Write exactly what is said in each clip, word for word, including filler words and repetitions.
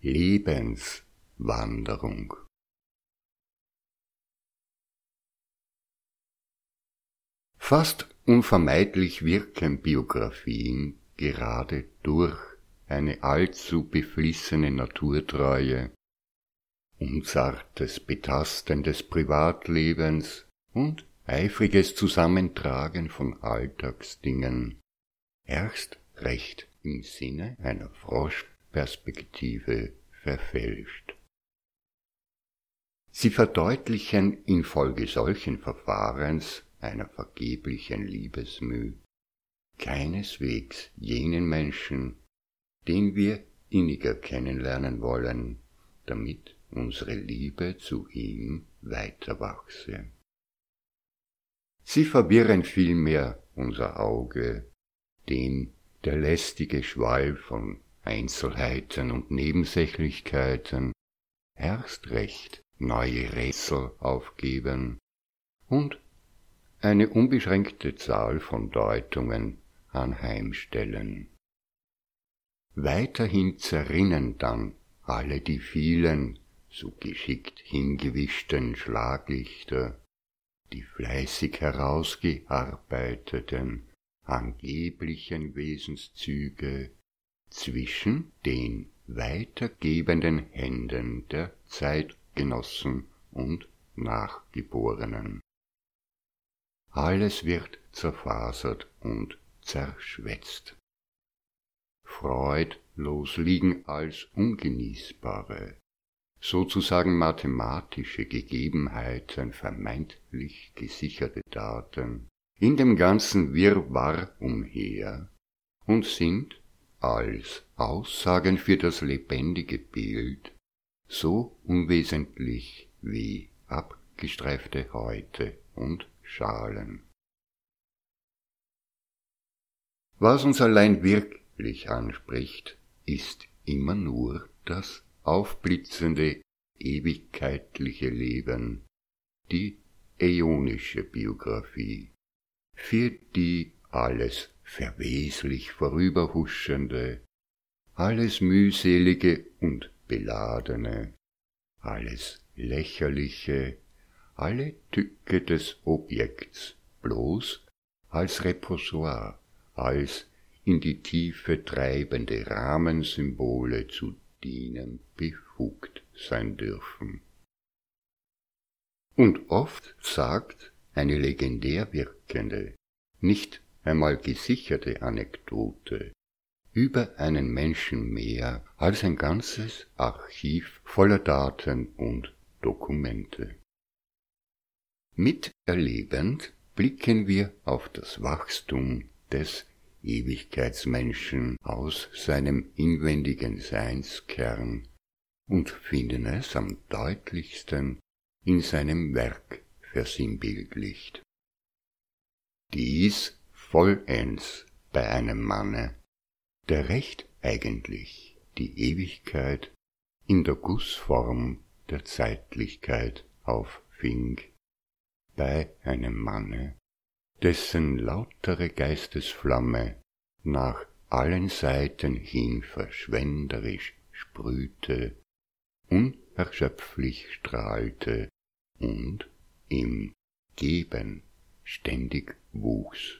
Lebenswanderung. Fast unvermeidlich wirken Biografien gerade durch eine allzu beflissene Naturtreue, unzartes Betasten des Privatlebens und eifriges Zusammentragen von Alltagsdingen, erst recht im Sinne einer Froschperspektive verfälscht. Sie verdeutlichen infolge solchen Verfahrens einer vergeblichen Liebesmüh keineswegs jenen Menschen, den wir inniger kennenlernen wollen, damit unsere Liebe zu ihm weiter wachse. Sie verwirren vielmehr unser Auge, dem der lästige Schwall von Einzelheiten und Nebensächlichkeiten erst recht neue Rätsel aufgeben und eine unbeschränkte Zahl von Deutungen anheimstellen. Weiterhin zerrinnen dann alle die vielen, so geschickt hingewischten Schlaglichter, die fleißig herausgearbeiteten, angeblichen Wesenszüge zwischen den weitergebenden Händen der Zeitgenossen und Nachgeborenen. Alles wird zerfasert und zerschwätzt. Freudlos liegen als ungenießbare, sozusagen mathematische Gegebenheiten, vermeintlich gesicherte Daten, in dem ganzen Wirrwarr umher und sind als Aussagen für das lebendige Bild so unwesentlich wie abgestreifte Häute und Schalen. Was uns allein wirklich anspricht, ist immer nur das aufblitzende, ewigkeitliche Leben, die äonische Biografie, für die alles verweslich vorüberhuschende, alles mühselige und beladene, alles lächerliche, alle Tücke des Objekts bloß als Reposoir, als in die Tiefe treibende Rahmensymbole zu dienen befugt sein dürfen. Und oft sagt eine legendär wirkende, nicht einmal gesicherte Anekdote über einen Menschen mehr als ein ganzes Archiv voller Daten und Dokumente. Miterlebend blicken wir auf das Wachstum des Ewigkeitsmenschen aus seinem inwendigen Seinskern und finden es am deutlichsten in seinem Werk versinnbildlicht. Dies vollends bei einem Manne, der recht eigentlich die Ewigkeit in der Gussform der Zeitlichkeit auffing, bei einem Manne, dessen lautere Geistesflamme nach allen Seiten hin verschwenderisch sprühte, unerschöpflich strahlte und im Geben ständig wuchs.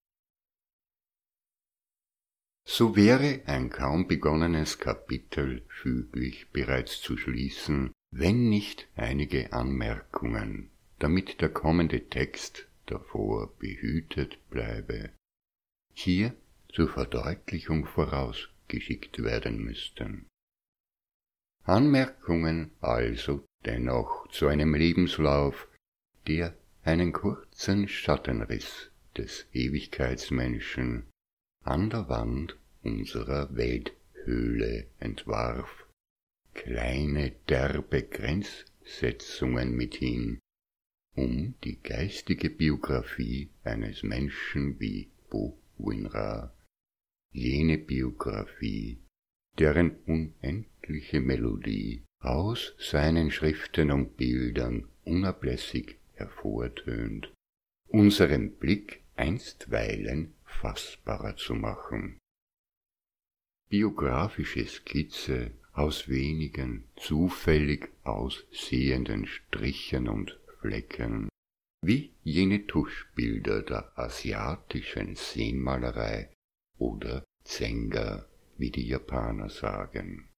So wäre ein kaum begonnenes Kapitel füglich bereits zu schließen, wenn nicht einige Anmerkungen, damit der kommende Text davor behütet bleibe, hier zur Verdeutlichung vorausgeschickt werden müssten. Anmerkungen also dennoch zu einem Lebenslauf, der einen kurzen Schattenriss des Ewigkeitsmenschen an der Wand unserer Welthöhle entwarf, kleine derbe Grenzsetzungen mithin, um die geistige Biografie eines Menschen wie Bowinrah, jene Biografie, deren unendliche Melodie aus seinen Schriften und Bildern unablässig hervortönt, unserem Blick einstweilen fassbarer zu machen. Biografische Skizze aus wenigen zufällig aussehenden Strichen und Flecken, wie jene Tuschbilder der asiatischen Szenenmalerei oder Zenga, wie die Japaner sagen.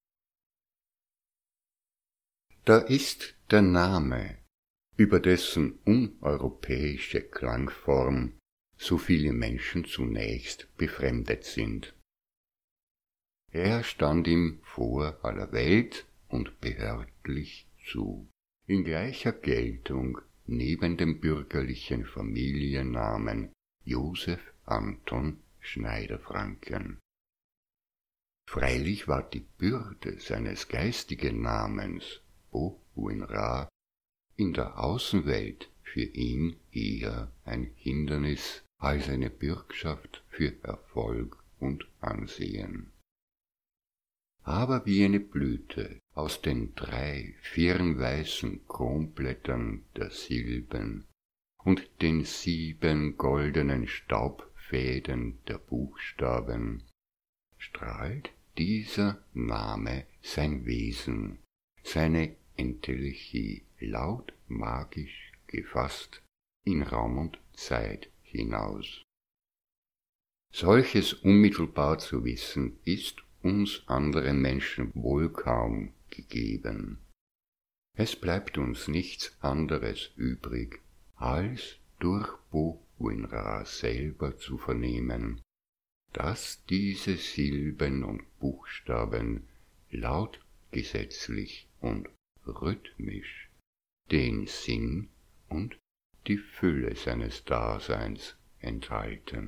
Da ist der Name, über dessen uneuropäische Klangform so viele Menschen zunächst befremdet sind. Er stand ihm vor aller Welt und behördlich zu, in gleicher Geltung neben dem bürgerlichen Familiennamen Joseph Anton Schneider-Franken. Freilich war die Bürde seines geistigen Namens Bo-Win-Ra in der Außenwelt für ihn eher ein Hindernis als eine Bürgschaft für Erfolg und Ansehen. Aber wie eine Blüte aus den drei firnweißen Kronblättern der Silben und den sieben goldenen Staubfäden der Buchstaben strahlt dieser Name sein Wesen, seine Entelechie laut magisch gefasst in Raum und Zeit hinaus. Solches unmittelbar zu wissen, ist uns anderen Menschen wohl kaum gegeben. Es bleibt uns nichts anderes übrig, als durch Bo-Win-Ra selber zu vernehmen, dass diese Silben und Buchstaben laut gesetzlich und rhythmisch den Sinn und die Fülle seines Daseins enthalten.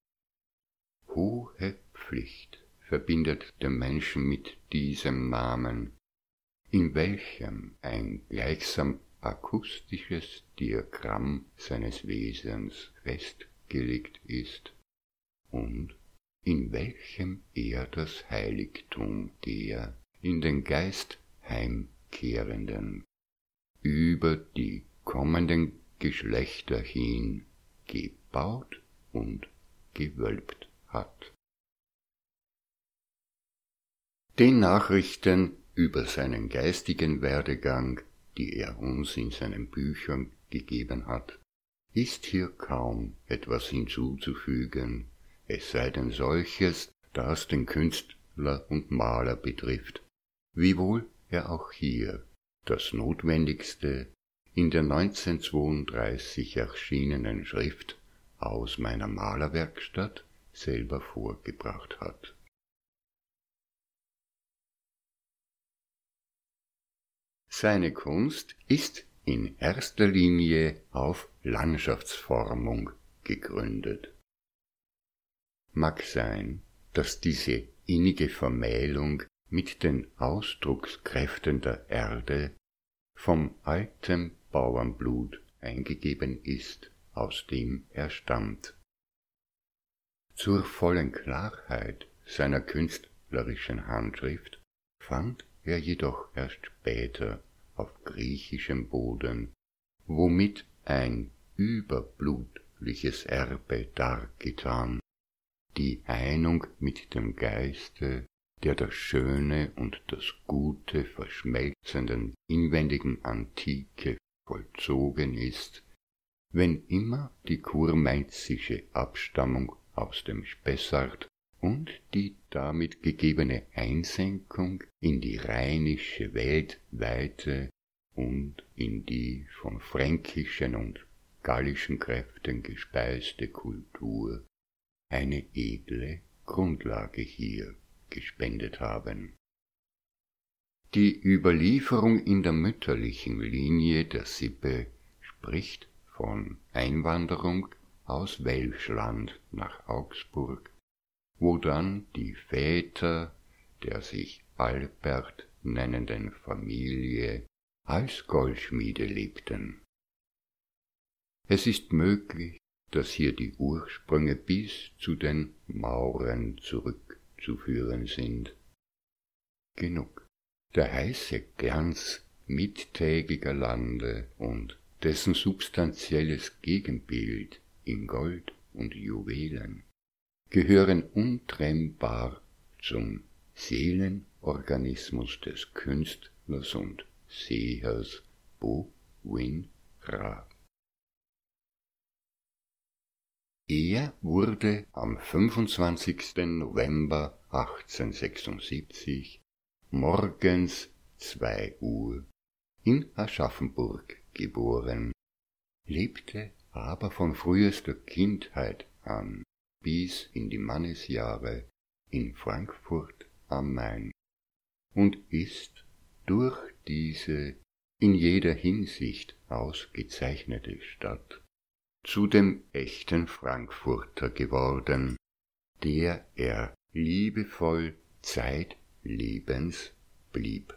Hohe Pflicht verbindet den Menschen mit diesem Namen, in welchem ein gleichsam akustisches Diagramm seines Wesens festgelegt ist und in welchem er das Heiligtum der in den Geist heimkehrenden über die kommenden Geschlechter hin gebaut und gewölbt hat. Den Nachrichten über seinen geistigen Werdegang, die er uns in seinen Büchern gegeben hat, ist hier kaum etwas hinzuzufügen, es sei denn solches, das den Künstler und Maler betrifft, wiewohl er auch hier das Notwendigste in der neunzehnhundertzweiunddreißig erschienenen Schrift Aus meiner Malerwerkstatt selber vorgebracht hat. Seine Kunst ist in erster Linie auf Landschaftsformung gegründet. Mag sein, dass diese innige Vermählung mit den Ausdruckskräften der Erde vom alten Bauernblut eingegeben ist, aus dem er stammt. Zur vollen Klarheit seiner künstlerischen Handschrift fand er jedoch erst später auf griechischem Boden, womit ein überblutliches Erbe dargetan, die Einung mit dem Geiste, der das Schöne und das Gute verschmelzenden inwendigen Antike vollzogen ist, wenn immer die kurmainzische Abstammung aus dem Spessart und die damit gegebene Einsenkung in die rheinische weltweite und in die von fränkischen und gallischen Kräften gespeiste Kultur eine edle Grundlage hier gespendet haben. Die Überlieferung in der mütterlichen Linie der Sippe spricht von Einwanderung aus Welschland nach Augsburg, wo dann die Väter der sich Albert nennenden Familie als Goldschmiede lebten. Es ist möglich, dass hier die Ursprünge bis zu den Mauren zurückzuführen sind. Genug. Der heiße Glanz mittägiger Lande und dessen substanzielles Gegenbild in Gold und Juwelen gehören untrennbar zum Seelen- Organismus des Künstlers und Sehers Bo-Win-Ra. Er wurde am fünfundzwanzigsten November achtzehnhundertsechsundsiebzig morgens zwei Uhr in Aschaffenburg geboren, lebte aber von frühester Kindheit an bis in die Mannesjahre in Frankfurt am Main und ist durch diese in jeder Hinsicht ausgezeichnete Stadt zu dem echten Frankfurter geworden, der er liebevoll zeitlebens blieb.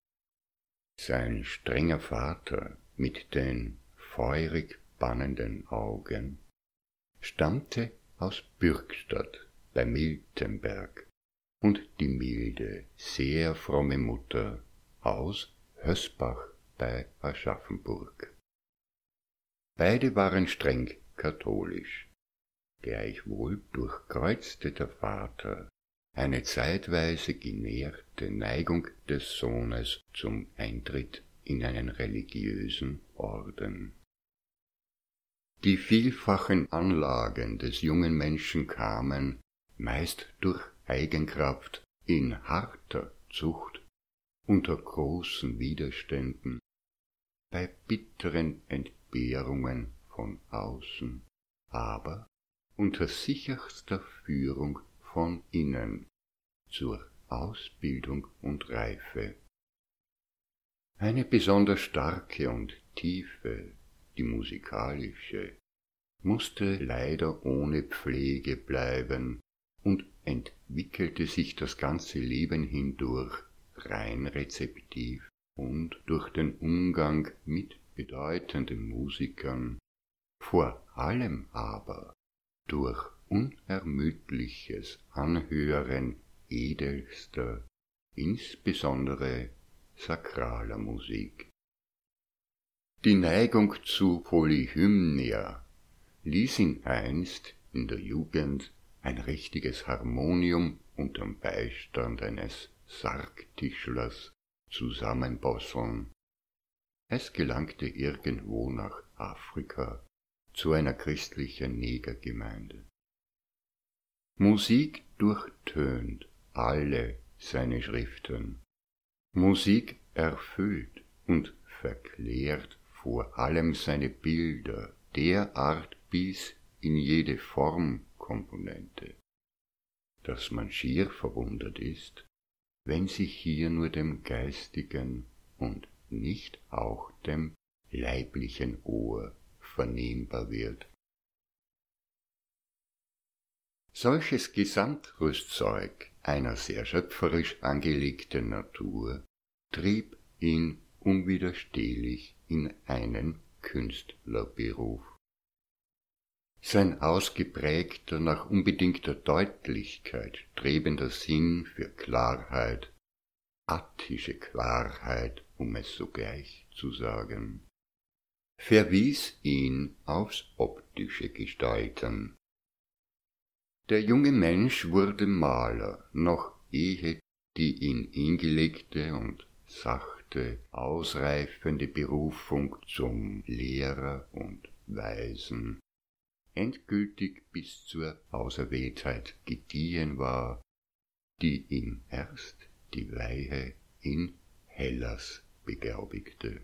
Sein strenger Vater mit den feurig bannenden Augen stammte aus Bürgstadt bei Miltenberg und die milde, sehr fromme Mutter aus Hösbach bei Aschaffenburg. Beide waren streng katholisch, gleichwohl durchkreuzte der Vater eine zeitweise genährte Neigung des Sohnes zum Eintritt in einen religiösen Orden. Die vielfachen Anlagen des jungen Menschen kamen, meist durch Eigenkraft, in harter Zucht, unter großen Widerständen, bei bitteren Entbehrungen von außen, aber unter sicherster Führung von innen zur Ausbildung und Reife. Eine besonders starke und tiefe, die musikalische, musste leider ohne Pflege bleiben und entwickelte sich das ganze Leben hindurch rein rezeptiv und durch den Umgang mit bedeutenden Musikern, vor allem aber durch unermüdliches Anhören edelster, insbesondere sakraler Musik. Die Neigung zu Polyhymnia ließ ihn einst in der Jugend ein richtiges Harmonium unterm Beistand eines Sargtischlers zusammenbosseln. Es gelangte irgendwo nach Afrika zu einer christlichen Negergemeinde. Musik durchtönt alle seine Schriften. Musik erfüllt und verklärt vor allem seine Bilder, derart bis in jede Formkomponente, dass man schier verwundert ist, wenn sich hier nur dem geistigen und nicht auch dem leiblichen Ohr vernehmbar wird. Solches Gesamtrüstzeug einer sehr schöpferisch angelegten Natur trieb ihn unwiderstehlich in einen Künstlerberuf. Sein ausgeprägter, nach unbedingter Deutlichkeit strebender Sinn für Klarheit, attische Klarheit, um es sogleich zu sagen, verwies ihn aufs optische Gestalten. Der junge Mensch wurde Maler, noch ehe die in ihn gelegte und sachte ausreifende Berufung zum Lehrer und Weisen endgültig bis zur Auserwähltheit gediehen war, die ihm erst die Weihe in Hellas beglaubigte.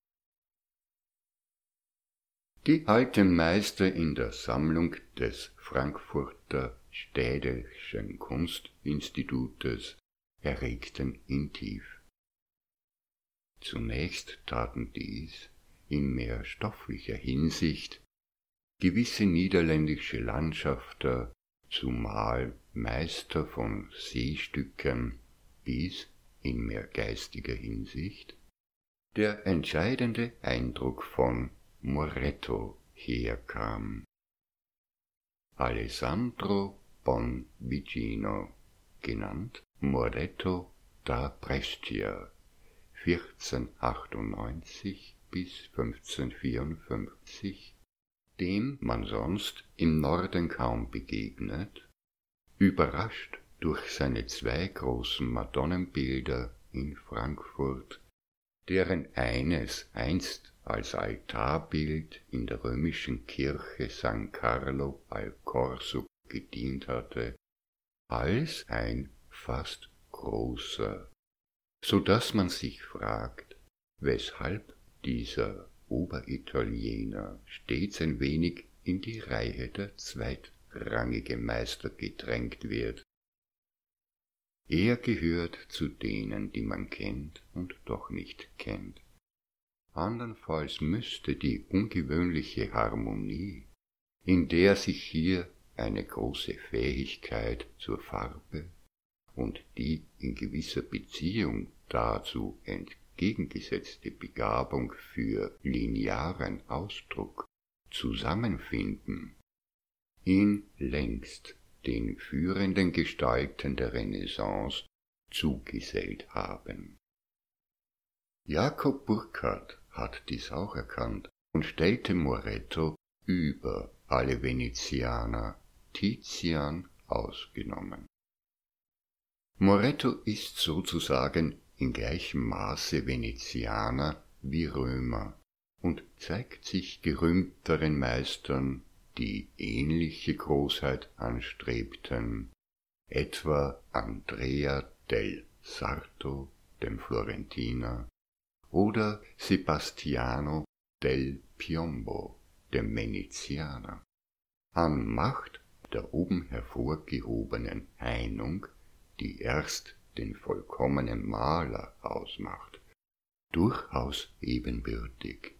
Die alten Meister in der Sammlung des Frankfurter Städelschen Kunstinstitutes erregten ihn tief. Zunächst taten dies in mehr stofflicher Hinsicht gewisse niederländische Landschafter, zumal Meister von Seestücken, bis in mehr geistiger Hinsicht der entscheidende Eindruck von Moretto herkam. Alessandro Bonvicino, genannt Moretto da Brescia, vierzehnhundertachtundneunzig bis fünfzehnhundertvierundfünfzig, dem man sonst im Norden kaum begegnet, überrascht durch seine zwei großen Madonnenbilder in Frankfurt, deren eines einst als Altarbild in der römischen Kirche San Carlo al Corso gedient hatte, als ein fast großer, so dass man sich fragt, weshalb dieser Oberitaliener stets ein wenig in die Reihe der zweitrangigen Meister gedrängt wird. Er gehört zu denen, die man kennt und doch nicht kennt. Andernfalls müsste die ungewöhnliche Harmonie, in der sich hier eine große Fähigkeit zur Farbe und die in gewisser Beziehung dazu entgegengesetzte Begabung für linearen Ausdruck zusammenfinden, ihn längst den führenden Gestalten der Renaissance zugesellt haben. Jakob Burckhardt hat dies auch erkannt und stellte Moretto über alle Venezianer, Tizian ausgenommen. Moretto ist sozusagen in gleichem Maße Venezianer wie Römer und zeigt sich gerühmteren Meistern, die ähnliche Großheit anstrebten, etwa Andrea del Sarto, dem Florentiner, oder Sebastiano del Piombo, dem Venezianer, an Macht der oben hervorgehobenen Einung, die erst den vollkommenen Maler ausmacht, durchaus ebenbürtig.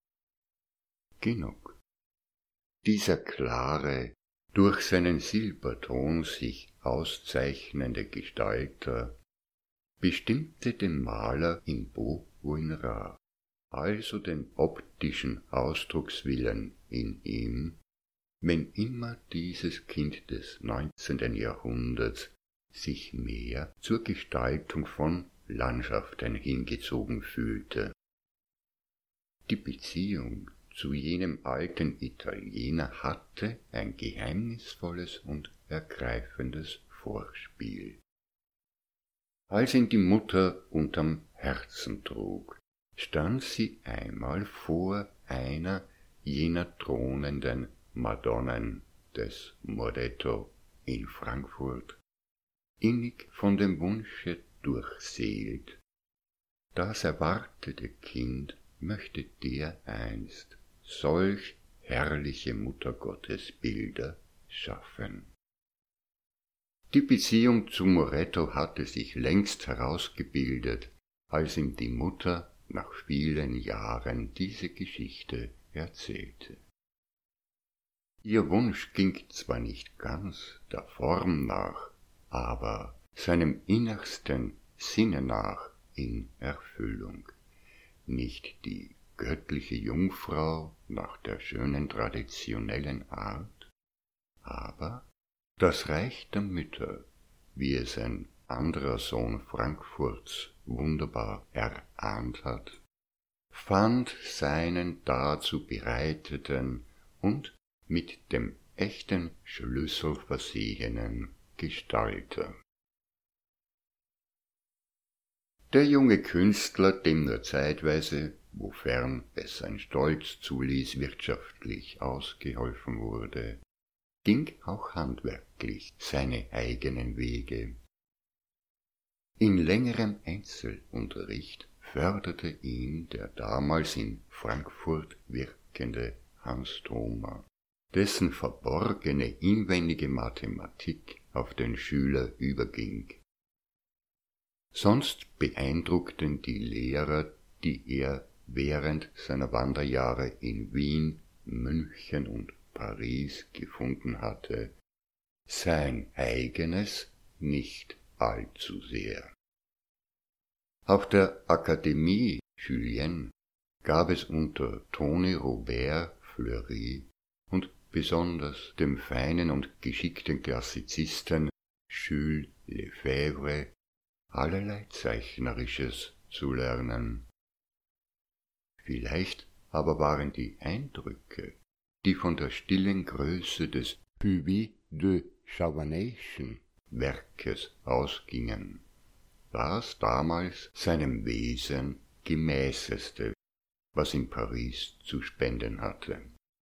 Genug. Dieser klare, durch seinen Silberton sich auszeichnende Gestalter bestimmte den Maler in Beau und in Ras, also den optischen Ausdruckswillen in ihm, wenn immer dieses Kind des neunzehnten Jahrhunderts sich mehr zur Gestaltung von Landschaften hingezogen fühlte. Die Beziehung zu jenem alten Italiener hatte ein geheimnisvolles und ergreifendes Vorspiel. Als ihn die Mutter unterm Herzen trug, stand sie einmal vor einer jener thronenden Madonnen des Moretto in Frankfurt, innig von dem Wunsche durchseelt, das erwartete Kind möchte dereinst solch herrliche Muttergottesbilder schaffen. Die Beziehung zu Moretto hatte sich längst herausgebildet, als ihm die Mutter nach vielen Jahren diese Geschichte erzählte. Ihr Wunsch ging zwar nicht ganz der Form nach, aber seinem innersten Sinne nach in Erfüllung. Nicht die göttliche Jungfrau nach der schönen traditionellen Art, aber das Reich der Mütter, wie es ein anderer Sohn Frankfurts wunderbar erahnt hat, fand seinen dazu bereiteten und mit dem echten Schlüssel versehenen Gestalter. Der junge Künstler, dem nur zeitweise, wofern es sein Stolz zuließ, wirtschaftlich ausgeholfen wurde, ging auch handwerklich seine eigenen Wege. In längerem Einzelunterricht förderte ihn der damals in Frankfurt wirkende Hans Thoma, dessen verborgene inwendige Mathematik auf den Schüler überging. Sonst beeindruckten die Lehrer, die er während seiner Wanderjahre in Wien, München und Paris gefunden hatte, sein eigenes nicht allzu sehr. Auf der Akademie Julienne gab es unter Tony Robert Fleury und besonders dem feinen und geschickten Klassizisten Jules Lefebvre allerlei Zeichnerisches zu lernen. Vielleicht aber waren die Eindrücke, die von der stillen Größe des Puvis de Chavanation Werkes ausgingen, das damals seinem Wesen gemäßeste, was in Paris zu spenden hatte.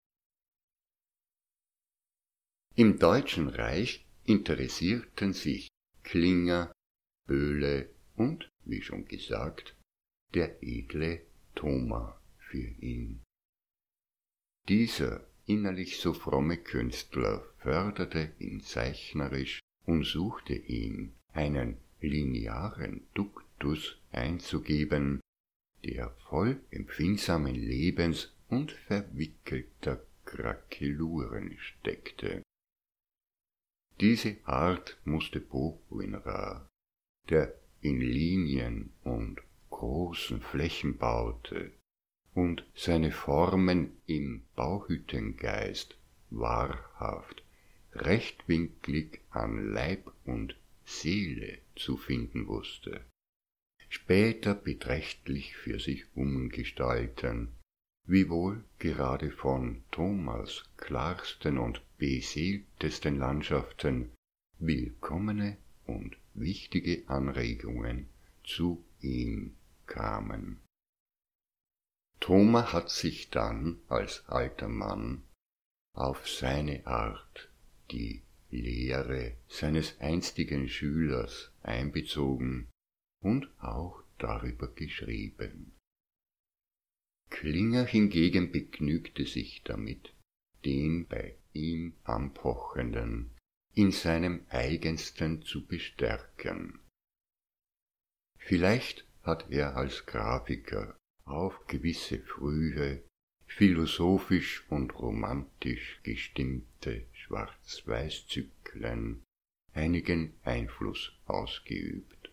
Im Deutschen Reich interessierten sich Klinger, Böhle und, wie schon gesagt, der edle Thoma für ihn. Dieser innerlich so fromme Künstler förderte ihn zeichnerisch und suchte ihm einen linearen Duktus einzugeben, der voll empfindsamen Lebens und verwickelter Krakeluren steckte. Diese Art musste Bocquenard, der in Linien und großen Flächen baute und seine Formen im Bauhüttengeist wahrhaft rechtwinklig an Leib und Seele zu finden wusste, später beträchtlich für sich umgestalten, wiewohl gerade von Thomas klarsten und beseeltesten Landschaften willkommene und wichtige Anregungen zu ihm kamen. Thoma hat sich dann als alter Mann auf seine Art die Lehre seines einstigen Schülers einbezogen und auch darüber geschrieben. Klinger hingegen begnügte sich damit, den bei ihm Anpochenden in seinem Eigensten zu bestärken. Vielleicht hat er als Grafiker auf gewisse frühe, philosophisch und romantisch gestimmte Schwarz-Weiß-Zyklen einigen Einfluss ausgeübt.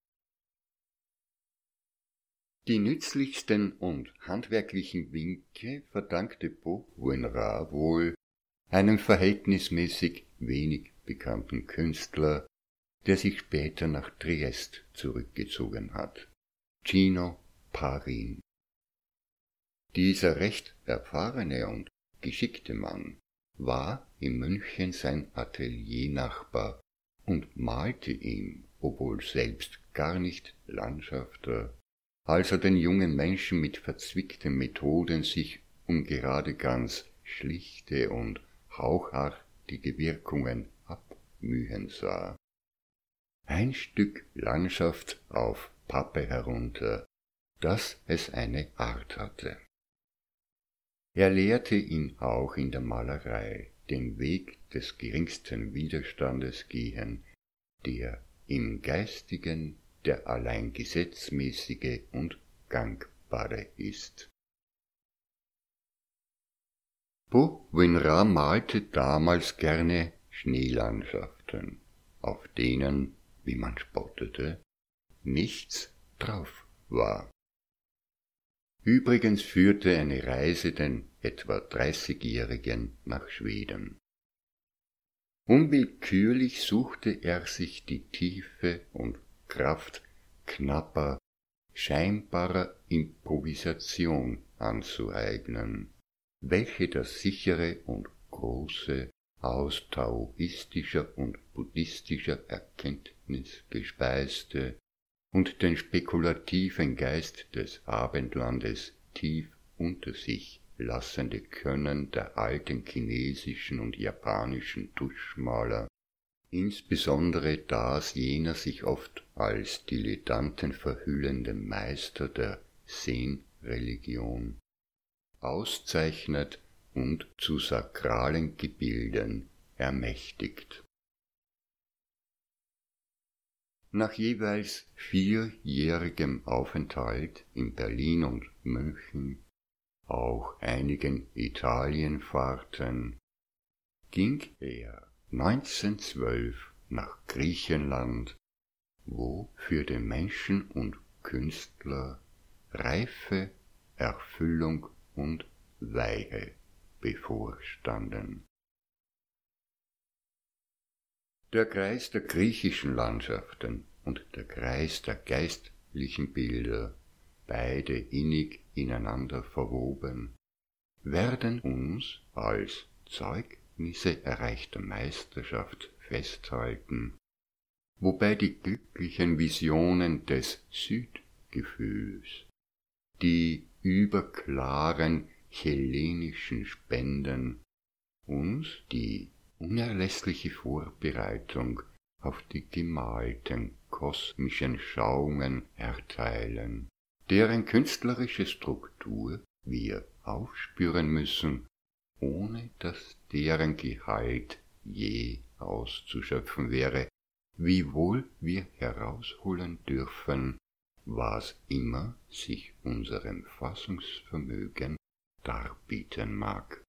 Die nützlichsten und handwerklichen Winke verdankte Bocquenard wohl einem verhältnismäßig wenig bekannten Künstler, der sich später nach Triest zurückgezogen hat, Gino Parin. Dieser recht erfahrene und geschickte Mann war in München sein Ateliernachbar und malte ihm, obwohl selbst gar nicht Landschafter, als er den jungen Menschen mit verzwickten Methoden sich um gerade ganz schlichte und hauchartige Wirkungen abmühen sah. Ein Stück Landschaft auf Pappe herunter, dass es eine Art hatte. Er lehrte ihn auch in der Malerei den Weg des geringsten Widerstandes gehen, der im Geistigen der allein gesetzmäßige und gangbare ist. Bocquenard malte damals gerne Schneelandschaften, auf denen, wie man spottete, nichts drauf war. Übrigens führte eine Reise den etwa dreißigjährigen nach Schweden. Unwillkürlich suchte er sich die Tiefe und Kraft knapper, scheinbarer Improvisation anzueignen, welche das sichere und große aus taoistischer und buddhistischer Erkenntnis gespeiste und den spekulativen Geist des Abendlandes tief unter sich lassende Können der alten chinesischen und japanischen Tuschmaler, insbesondere das jener sich oft als Dilettanten verhüllenden Meister der Zen-Religion, auszeichnet und zu sakralen Gebilden ermächtigt. Nach jeweils vierjährigem Aufenthalt in Berlin und München, auch einigen Italienfahrten, ging er neunzehnhundertzwölf nach Griechenland, wo für den Menschen und Künstler Reife, Erfüllung und Weihe bevorstanden. Der Kreis der griechischen Landschaften und der Kreis der geistlichen Bilder, beide innig ineinander verwoben, werden uns als Zeugnisse erreichter Meisterschaft festhalten wobei die glücklichen Visionen des Südgefühls, die überklaren hellenischen Spenden uns die unerlässliche Vorbereitung auf die gemalten kosmischen Schauungen erteilen, deren künstlerische Struktur wir aufspüren müssen, ohne dass deren Gehalt je auszuschöpfen wäre, wiewohl wir herausholen dürfen, was immer sich unserem Fassungsvermögen darbieten mag.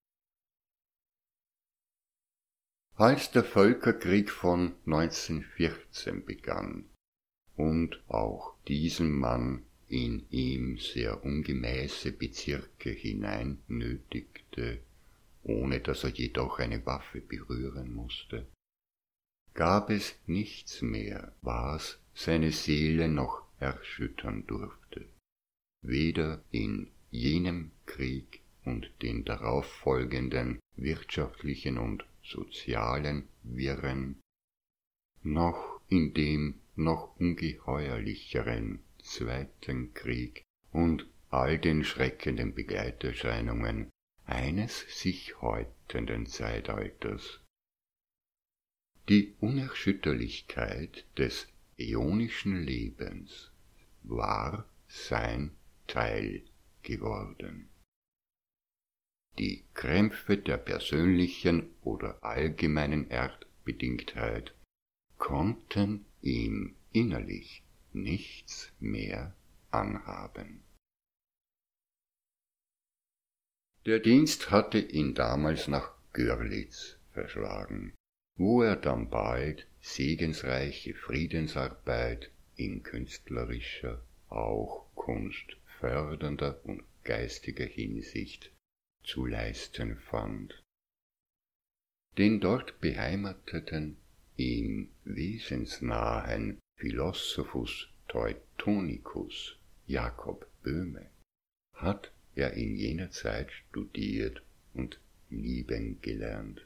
Als der Völkerkrieg von neunzehnhundertvierzehn begann und auch diesen Mann in ihm sehr ungemäße Bezirke hinein nötigte, ohne dass er jedoch eine Waffe berühren musste, gab es nichts mehr, was seine Seele noch erschüttern durfte, weder in jenem Krieg und den darauffolgenden wirtschaftlichen und sozialen Wirren, noch in dem noch ungeheuerlicheren Zweiten Krieg und all den schreckenden Begleiterscheinungen eines sich häutenden Zeitalters. Die Unerschütterlichkeit des äonischen Lebens war sein Teil geworden. Die Krämpfe der persönlichen oder allgemeinen Erdbedingtheit konnten ihm innerlich nichts mehr anhaben. Der Dienst hatte ihn damals nach Görlitz verschlagen, wo er dann bald segensreiche Friedensarbeit in künstlerischer, auch kunstfördernder und geistiger Hinsicht zu leisten fand. Den dort beheimateten, ihm wesensnahen Philosophus Teutonicus Jakob Böhme hat er in jener Zeit studiert und lieben gelernt.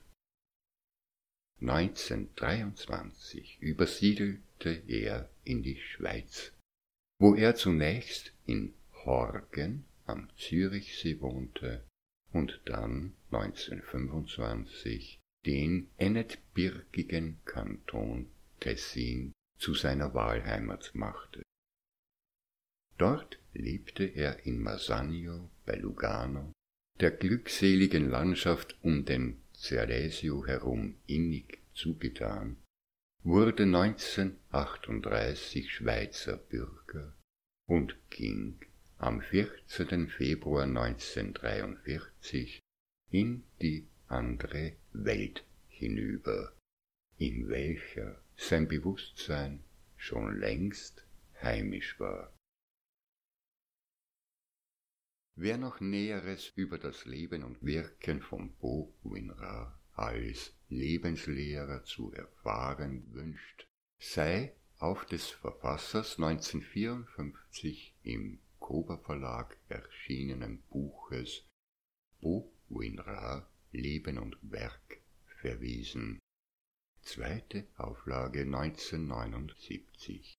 neunzehnhundertdreiundzwanzig übersiedelte er in die Schweiz, wo er zunächst in Horgen am Zürichsee wohnte und dann neunzehnhundertfünfundzwanzig den ennetbirgigen Kanton Tessin zu seiner Wahlheimat machte. Dort lebte er in Massagno bei Lugano, der glückseligen Landschaft um den Cerlesio herum innig zugetan, wurde neunzehnhundertachtunddreißig Schweizer Bürger und ging am vierzehnten Februar neunzehnhundertdreiundvierzig in die andere Welt hinüber, in welcher sein Bewusstsein schon längst heimisch war. Wer noch Näheres über das Leben und Wirken von Bo-Win-Ra als Lebenslehrer zu erfahren wünscht, sei auf des Verfassers neunzehnhundertvierundfünfzig im Kober Verlag erschienenen Buches Bo-Win-Ra Leben und Werk verwiesen. Zweite Auflage neunzehnhundertneunundsiebzig.